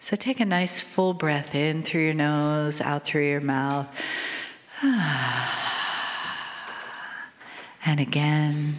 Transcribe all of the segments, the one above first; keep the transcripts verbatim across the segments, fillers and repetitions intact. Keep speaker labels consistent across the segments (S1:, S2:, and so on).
S1: So take a nice full breath in through your nose, out through your mouth. And again.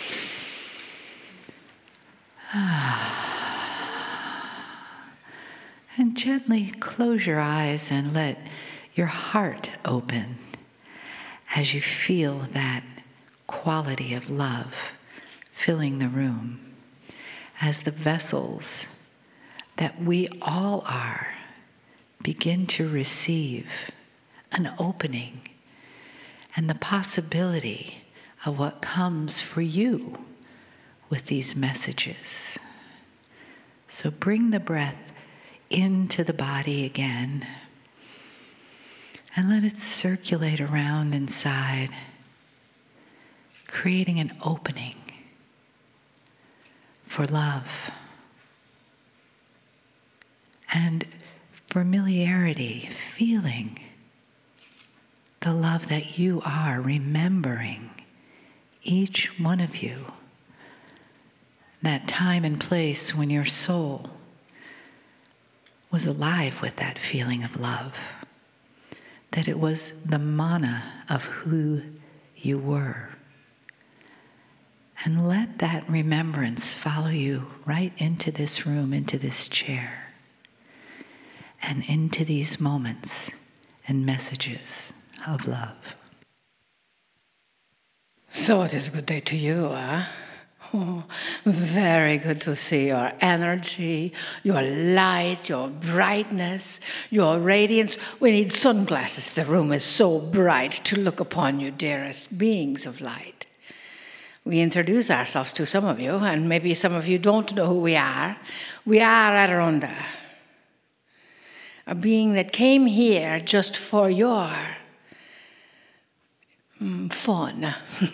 S1: And gently close your eyes and let your heart open as you feel that quality of love filling the room, as the vessels that we all are begin to receive an opening and the possibility of what comes for you with these messages. So bring the breath into the body again and let it circulate around inside, creating an opening for love and familiarity, feeling the love that you are, remembering each one of you, that time and place when your soul was alive with that feeling of love, that it was the mana of who you were. And let that remembrance follow you right into this room, into this chair, and into these moments and messages of love.
S2: So it is a good day to you, huh? Oh, very good to see your energy, your light, your brightness, your radiance. We need sunglasses. The room is so bright to look upon you, dearest beings of light. We introduce ourselves to some of you, and maybe some of you don't know who we are. We are Adirondha, a being that came here just for your mm, fun,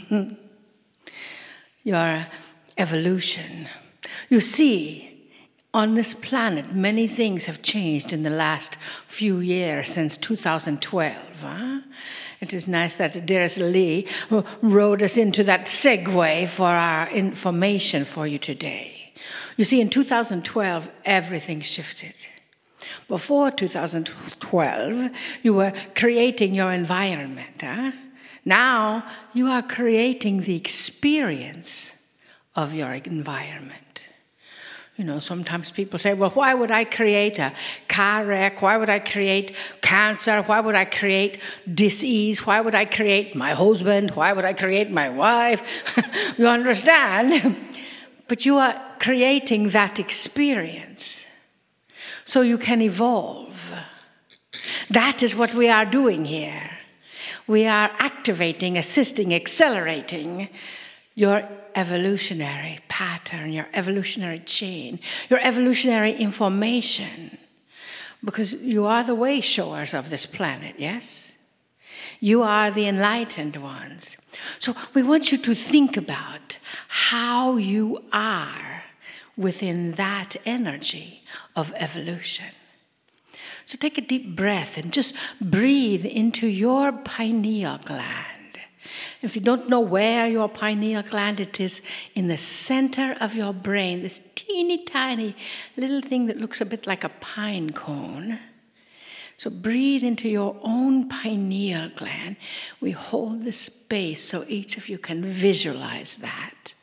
S2: your evolution. You see, on this planet, many things have changed in the last few years since two thousand twelve. Huh? It is nice that dearest Lee rode us into that segue for our information for you today. You see, in two thousand twelve, everything shifted. Before two thousand twelve, you were creating your environment. Huh? Now, you are creating the experience of your environment. You know, sometimes people say, well, why would I create a car wreck? Why would I create cancer? Why would I create disease? Why would I create my husband? Why would I create my wife? You understand? But you are creating that experience so you can evolve. That is what we are doing here. We are activating, assisting, accelerating your evolutionary pattern, your evolutionary chain, your evolutionary information, because you are the way showers of this planet, yes? You are the enlightened ones. So we want you to think about how you are within that energy of evolution. So take a deep breath and just breathe into your pineal gland. If you don't know where your pineal gland, it is in the center of your brain, this teeny tiny little thing that looks a bit like a pine cone. So breathe into your own pineal gland. We hold this space so each of you can visualize that.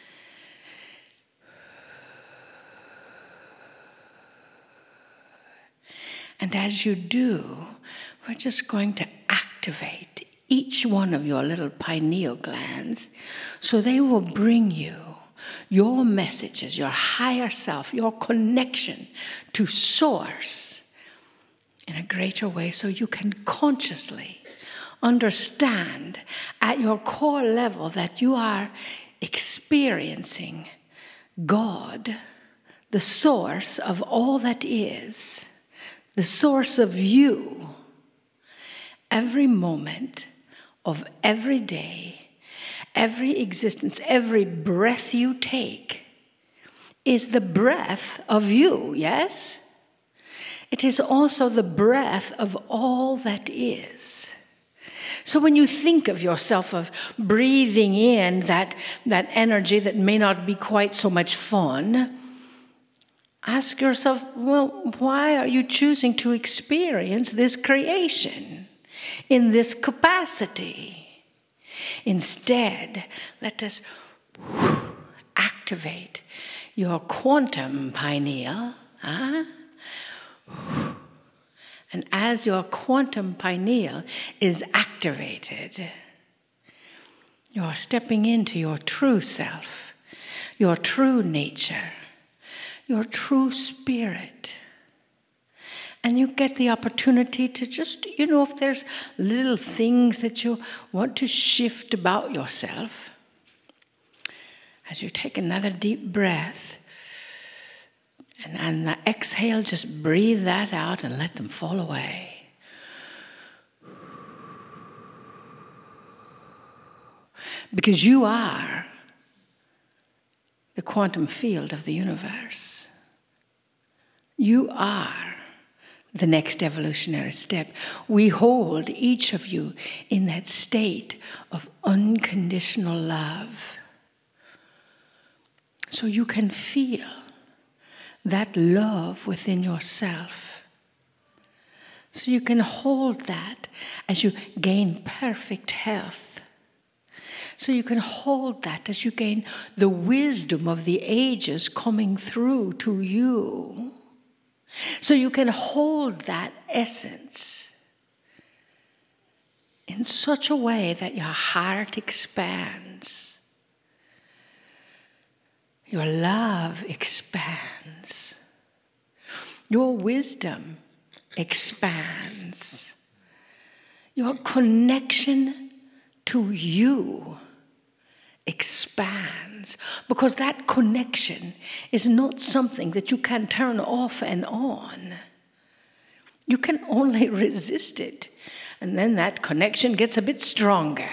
S2: And as you do, we're just going to activate each one of your little pineal glands so they will bring you your messages, your higher self, your connection to source in a greater way so you can consciously understand at your core level that you are experiencing God, the source of all that is, the source of you, every moment of every day, every existence, every breath you take is the breath of you, yes? It is also the breath of all that is. So when you think of yourself of breathing in that, that energy that may not be quite so much fun, ask yourself, well, why are you choosing to experience this creation in this capacity? Instead, let us activate your quantum pineal. Huh? And as your quantum pineal is activated, you're stepping into your true self, your true nature, your true spirit. And you get the opportunity to just, you know, if there's little things that you want to shift about yourself, as you take another deep breath, and on the exhale, just breathe that out and let them fall away. Because you are the quantum field of the universe. You are the next evolutionary step. We hold each of you in that state of unconditional love. So you can feel that love within yourself. So you can hold that as you gain perfect health. So you can hold that as you gain the wisdom of the ages coming through to you. So you can hold that essence in such a way that your heart expands. Your love expands. Your wisdom expands. Your connection to you expands. Because that connection is not something that you can turn off and on. You can only resist it. And then that connection gets a bit stronger.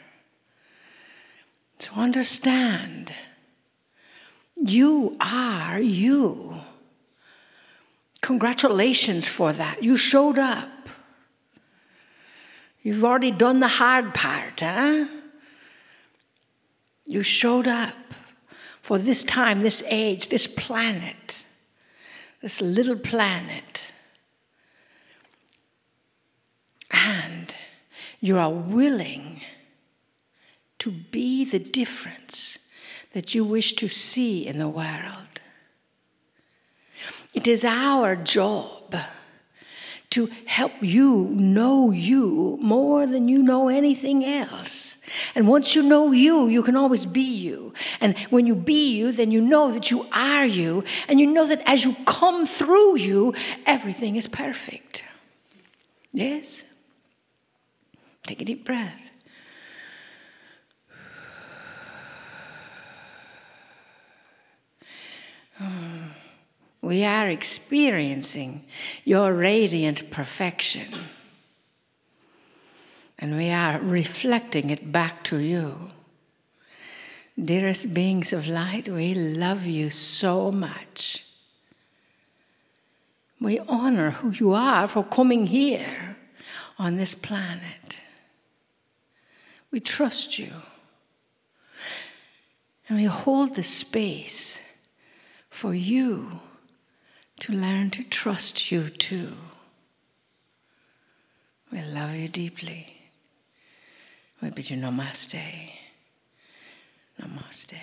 S2: So understand. You are you. Congratulations for that. You showed up. You've already done the hard part, huh? You showed up for this time, this age, this planet, this little planet. And you are willing to be the difference that you wish to see in the world. It is our job to help you know you more than you know anything else. And once you know you, you can always be you. And when you be you, then you know that you are you. And you know that as you come through you, everything is perfect. Yes? Take a deep breath. We are experiencing your radiant perfection. And we are reflecting it back to you. Dearest beings of light, we love you so much. We honor who you are for coming here on this planet. We trust you. And we hold the space for you to learn to trust you too. We love you deeply. We bid you namaste. Namaste.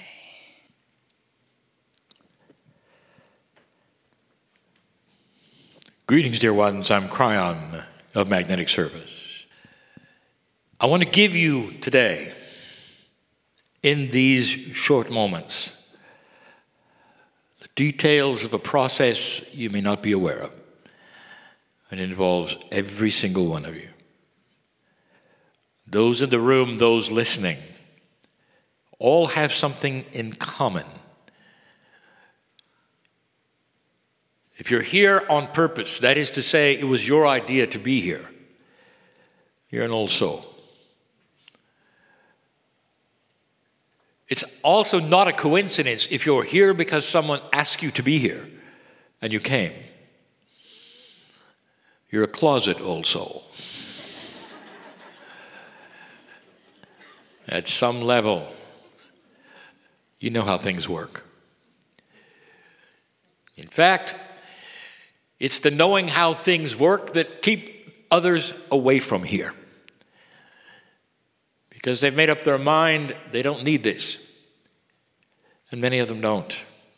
S3: Greetings, dear ones. I'm Cryon of Magnetic Service. I want to give you today, in these short moments, the details of a process you may not be aware of. And it involves every single one of you. Those in the room, those listening, all have something in common. If you're here on purpose, that is to say, it was your idea to be here, you're an old soul. It's also not a coincidence if you're here because someone asked you to be here and you came. You're a closet old soul. At some level, you know how things work. In fact, it's the knowing how things work that keep others away from here. Because they've made up their mind they don't need this. And many of them don't.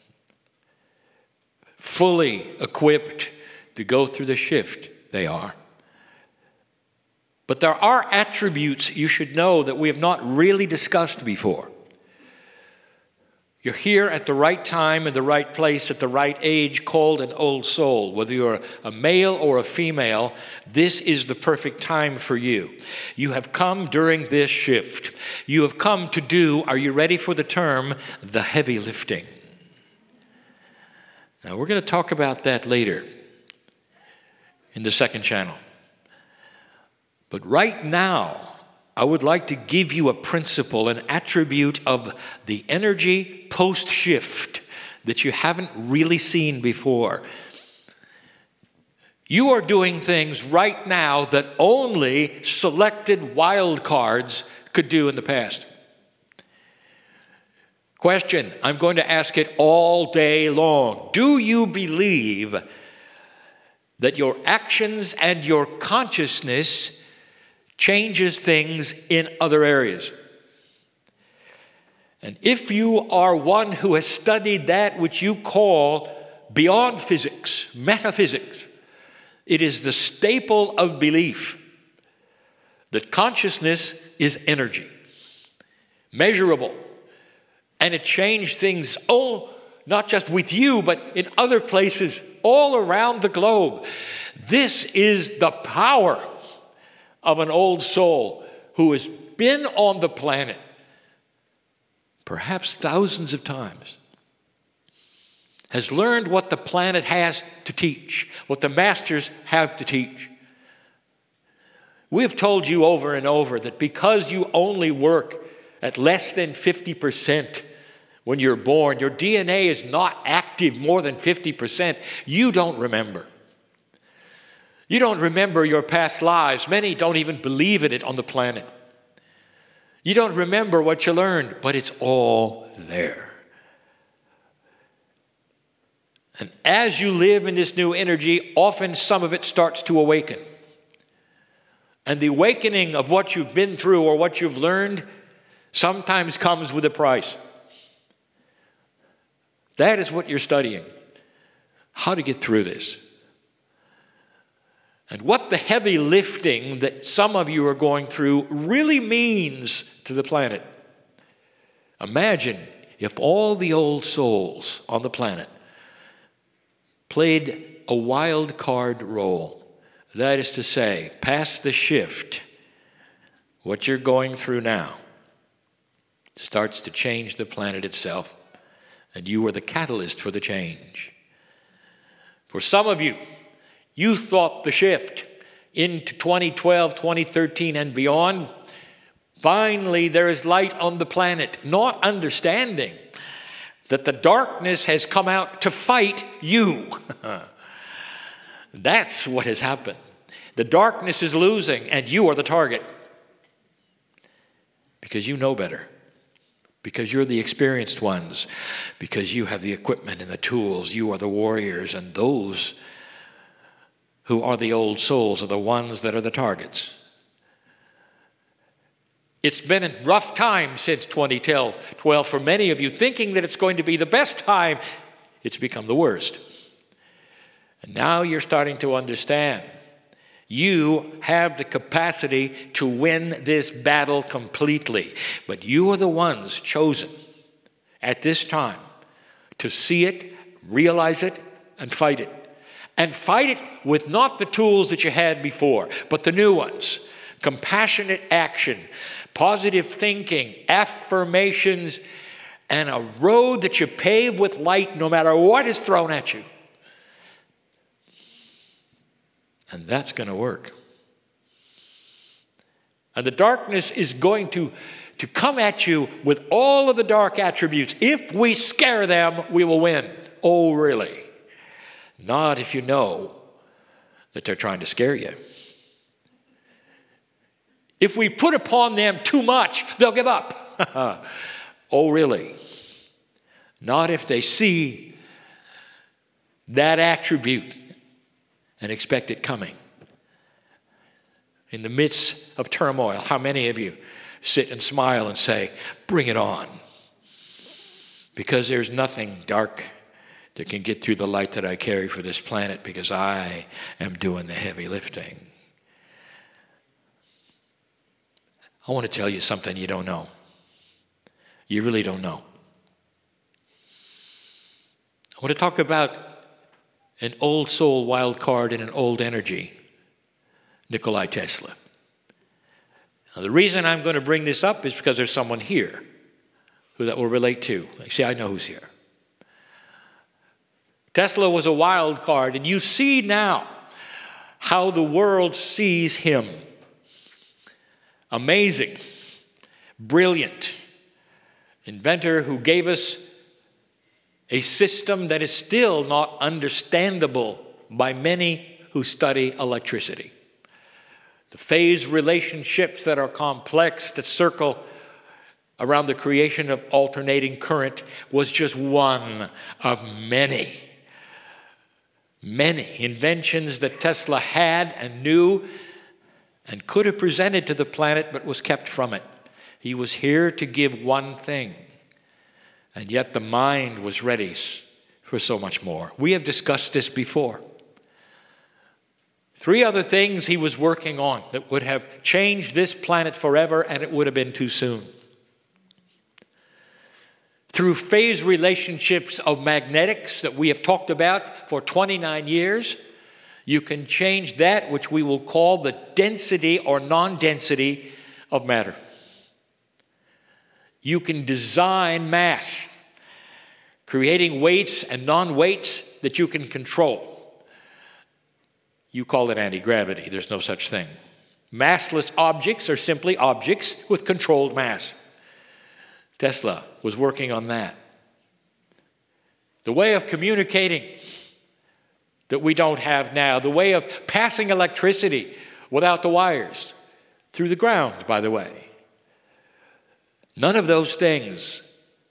S3: Fully equipped to go through the shift, they are. But there are attributes you should know that we have not really discussed before. You're here at the right time, in the right place, at the right age, called an old soul. Whether you're a male or a female, this is the perfect time for you. You have come during this shift. You have come to do, are you ready for the term, the heavy lifting? Now, we're going to talk about that later in the second channel. But right now, I would like to give you a principle, an attribute of the energy post-shift that you haven't really seen before. You are doing things right now that only selected wild cards could do in the past. Question, I'm going to ask it all day long. Do you believe that your actions and your consciousness changes things in other areas? And if you are one who has studied that which you call beyond physics, metaphysics, it is the staple of belief that consciousness is energy, measurable, and it changed things, oh, not just with you, but in other places all around the globe. This is the power of an old soul who has been on the planet perhaps thousands of times, has learned what the planet has to teach, what the masters have to teach. We have told you over and over that because you only work at less than fifty percent when you're born, your D N A is not active more than fifty percent, you don't remember. You don't remember your past lives. Many don't even believe in it on the planet. You don't remember what you learned, but it's all there. And as you live in this new energy, often some of it starts to awaken. And the awakening of what you've been through or what you've learned sometimes comes with a price. That is what you're studying. How to get through this. And what the heavy lifting that some of you are going through really means to the planet. Imagine if all the old souls on the planet played a wild card role. That is to say, past the shift, what you're going through now starts to change the planet itself. And you are the catalyst for the change. For some of you, you thought the shift into twenty twelve, twenty thirteen, and beyond. Finally, there is light on the planet, not understanding that the darkness has come out to fight you. That's what has happened. The darkness is losing, and you are the target. Because you know better. Because you're the experienced ones. Because you have the equipment and the tools. You are the warriors, and those who are the old souls are the ones that are the targets. It's been a rough time since twenty twelve for many of you, thinking that it's going to be the best time. It's become the worst. And now you're starting to understand. You have the capacity to win this battle completely. But you are the ones chosen at this time to see it, realize it, and fight it. And fight it with not the tools that you had before, but the new ones. Compassionate action, positive thinking, affirmations, and a road that you pave with light no matter what is thrown at you. And that's going to work. And the darkness is going to, to come at you with all of the dark attributes. If we scare them, we will win. Oh, really? Not if you know that they're trying to scare you. If we put upon them too much, they'll give up. Oh, really? Not if they see that attribute and expect it coming. In the midst of turmoil, how many of you sit and smile and say, bring it on? Because there's nothing dark that can get through the light that I carry for this planet, because I am doing the heavy lifting. I want to tell you something you don't know. You really don't know. I want to talk about an old soul wild card and an old energy, Nikola Tesla. Now, the reason I'm going to bring this up is because there's someone here who that will relate to. See, I know who's here. Tesla was a wild card, and you see now how the world sees him. Amazing, brilliant inventor who gave us a system that is still not understandable by many who study electricity. The phase relationships that are complex, that circle around the creation of alternating current, was just one of many, many inventions that Tesla had and knew and could have presented to the planet, but was kept from it. He was here to give one thing, and yet the mind was ready for so much more. We have discussed this before. Three other things he was working on that would have changed this planet forever, and it would have been too soon. Through phase relationships of magnetics that we have talked about for twenty-nine years, you can change that which we will call the density or non-density of matter. You can design mass, creating weights and non-weights that you can control. You call it anti-gravity. There's no such thing. Massless objects are simply objects with controlled mass. Tesla was working on that. The way of communicating that we don't have now, the way of passing electricity without the wires, through the ground, by the way. None of those things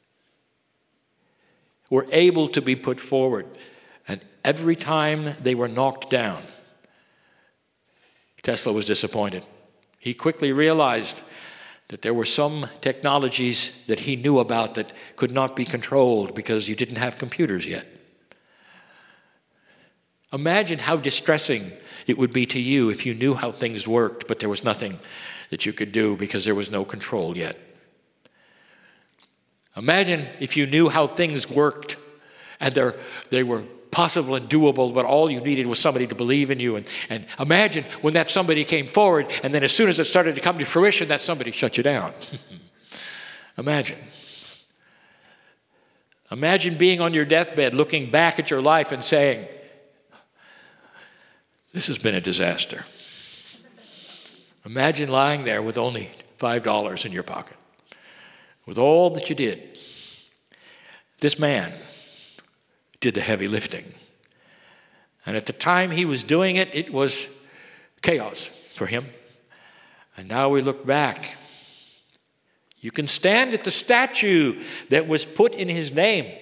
S3: were able to be put forward. And every time they were knocked down, Tesla was disappointed. He quickly realized that there were some technologies that he knew about that could not be controlled because you didn't have computers yet. Imagine how distressing it would be to you if you knew how things worked, but there was nothing that you could do because there was no control yet. Imagine if you knew how things worked and they were possible and doable, but all you needed was somebody to believe in you. And, and imagine when that somebody came forward, and then as soon as it started to come to fruition, that somebody shut you down. Imagine. Imagine being on your deathbed, looking back at your life and saying, this has been a disaster. Imagine lying there with only five dollars in your pocket, with all that you did. This man did the heavy lifting. And at the time he was doing it, it was chaos for him. And now we look back. You can stand at the statue that was put in his name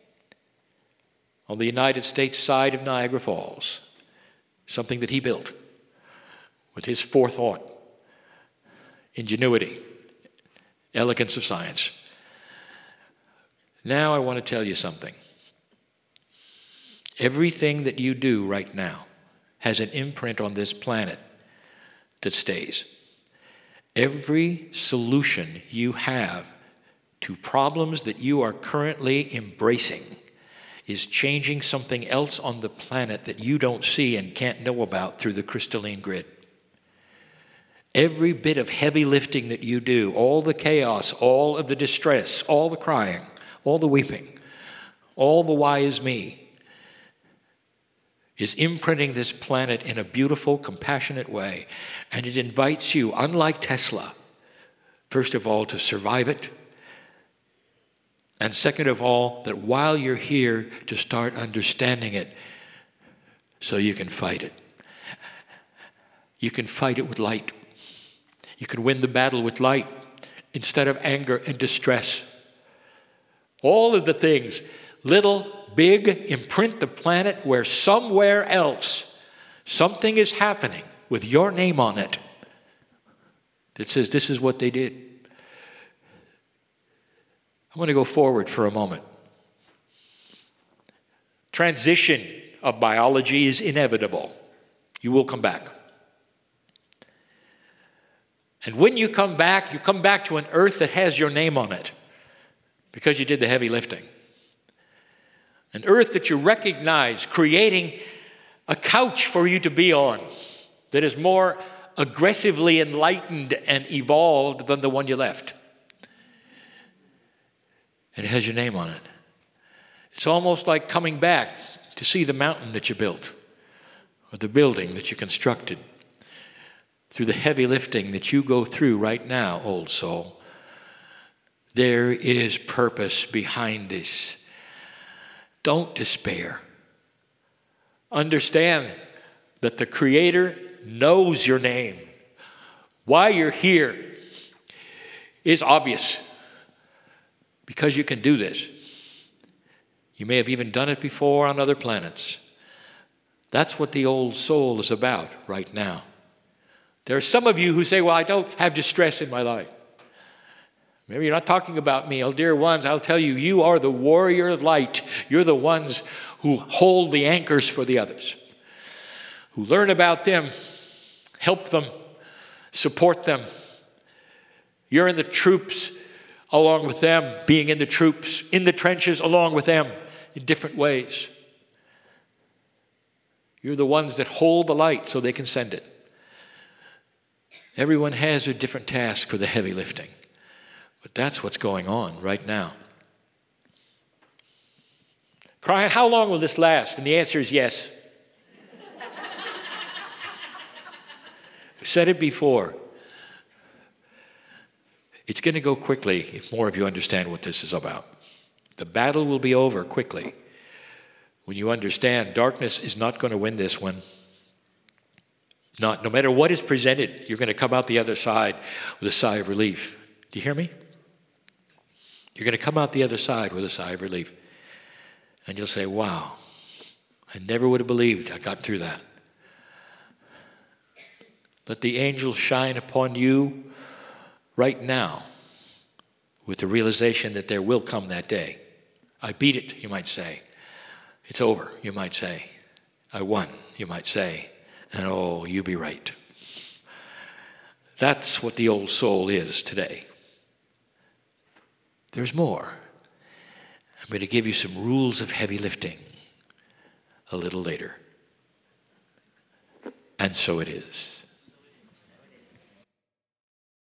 S3: on the United States side of Niagara Falls. Something that he built with his forethought, ingenuity, elegance of science. Now I want to tell you something. Everything that you do right now has an imprint on this planet that stays. Every solution you have to problems that you are currently embracing is changing something else on the planet that you don't see and can't know about through the crystalline grid. Every bit of heavy lifting that you do, all the chaos, all of the distress, all the crying, all the weeping, all the why is me, is imprinting this planet in a beautiful, compassionate way. And it invites you, unlike Tesla, first of all, to survive it. And second of all, that while you're here, to start understanding it so you can fight it. You can fight it with light. You can win the battle with light instead of anger and distress. All of the things little, big imprint the planet where somewhere else something is happening with your name on it that says this is what they did. I want to go forward for a moment. Transition of biology is inevitable. You will come back. And when you come back, you come back to an earth that has your name on it because you did the heavy lifting. An earth that you recognize, creating a couch for you to be on that is more aggressively enlightened and evolved than the one you left. And it has your name on it. It's almost like coming back to see the mountain that you built or the building that you constructed. Through the heavy lifting that you go through right now, old soul, there is purpose behind this. Don't despair. Understand that the Creator knows your name. Why you're here is obvious. Because you can do this. You may have even done it before on other planets. That's what the old soul is about right now. There are some of you who say, well, I don't have distress in my life. Maybe you're not talking about me. Oh, dear ones, I'll tell you, you are the warrior of light. You're the ones who hold the anchors for the others, who learn about them, help them, support them. You're in the troops along with them, being in the troops, in the trenches along with them in different ways. You're the ones that hold the light so they can send it. Everyone has a different task for the heavy lifting. But that's what's going on right now. Crying, how long will this last? And the answer is yes. I said it before. It's going to go quickly if more of you understand what this is about. The battle will be over quickly when you understand darkness is not going to win this one. Not, no matter what is presented, you're going to come out the other side with a sigh of relief. Do you hear me? You're going to come out the other side with a sigh of relief. And you'll say, wow, I never would have believed I got through that. Let the angels shine upon you right now with the realization that there will come that day. I beat it, you might say. It's over, you might say. I won, you might say. And oh, you be right. That's what the old soul is today. There's more. I'm going to give you some rules of heavy lifting a little later. And so it is.